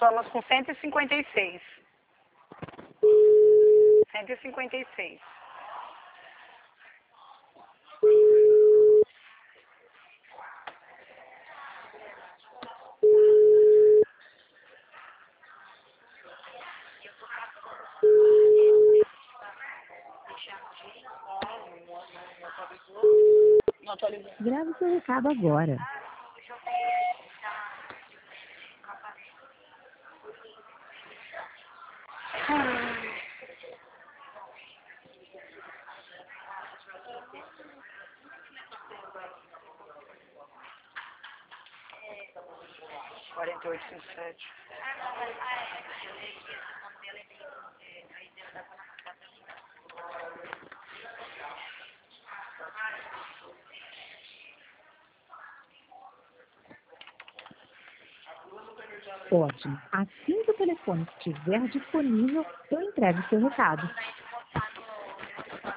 Estamos com 156. 156. Grave seu recado agora. Quarenta e oito, 57. Ótimo. Assim que o telefone estiver disponível, eu entrego seu recado.